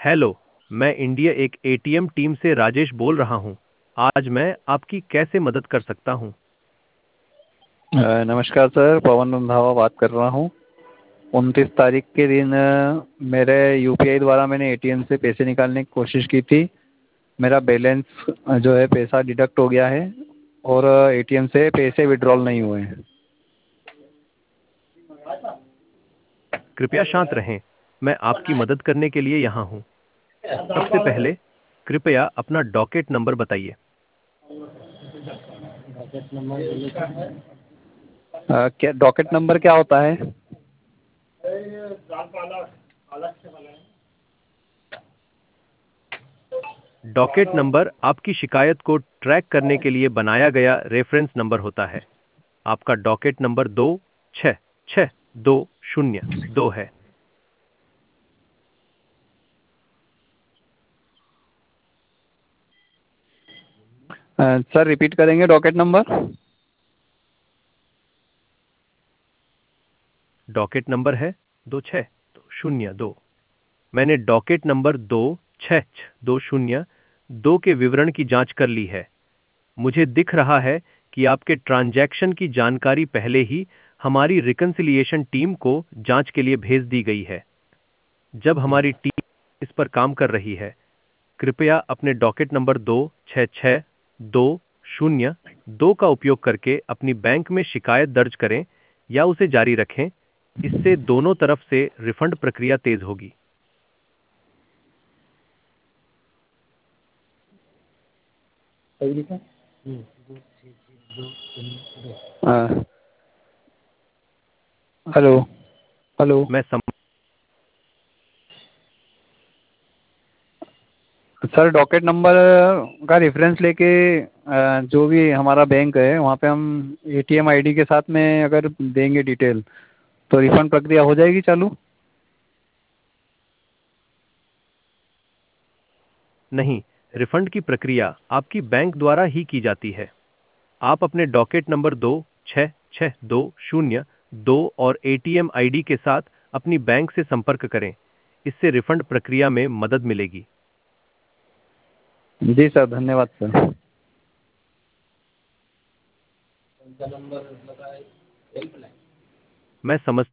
Hello, मैं India एक ATM team से राजेश बोल रहा हूँ। आज मैं आपकी कैसे मदद कर सकता हूँ? नमस्कार सर, पवन रंधावा बात कर रहा हूँ। 29 तारीख के दिन मेरे यूपीआई द्वारा मैंने एटीएम से पैसे निकालने की कोशिश की थी। मेरा बैलेंस जो है पैसा डिडक्ट हो गया है और एटीएम से पैसे विड्रॉल नहीं हुए हैं। कृपया शांत रहें। मैं आपकी मदद करने के लिए यहाँ हूँ। सबसे पहले कृपया अपना डॉकेट नंबर बताइए। क्या डॉकेट नंबर क्या होता है? डॉकेट नंबर आपकी शिकायत को ट्रैक करने के लिए बनाया गया रेफरेंस नंबर होता है। आपका डॉकेट नंबर 266202 है। सर रिपीट करेंगे डॉकेट नंबर? डॉकेट नंबर है 260202। मैंने डॉकेट नंबर 262002 के विवरण की जांच कर ली है। मुझे दिख रहा है कि आपके ट्रांजैक्शन की जानकारी पहले ही हमारी रिकंसिलिएशन टीम को जांच के लिए भेज दी गई है। जब हमारी टीम इस पर काम कर रही है, कृपया अपने डॉकेट नंबर 266202 का उपयोग करके अपनी बैंक में शिकायत दर्ज करें या उसे जारी रखें। इससे दोनों तरफ से रिफंड प्रक्रिया तेज होगी। Hello hello. मैं सम सर डॉकेट नंबर का रेफरेंस लेके जो भी हमारा बैंक है वहाँ पे हम एटीएम आईडी के साथ में अगर देंगे डिटेल तो रिफंड प्रक्रिया हो जाएगी चालू? नहीं, रिफंड की प्रक्रिया आपकी बैंक द्वारा ही की जाती है। आप अपने डॉकेट नंबर 266202 और एटीएम आईडी के साथ अपनी बैंक से संपर्क करें। इससे रिफंड प्रक्रिया में मदद मिलेगी। जी सर, धन्यवाद सर। मैं समझता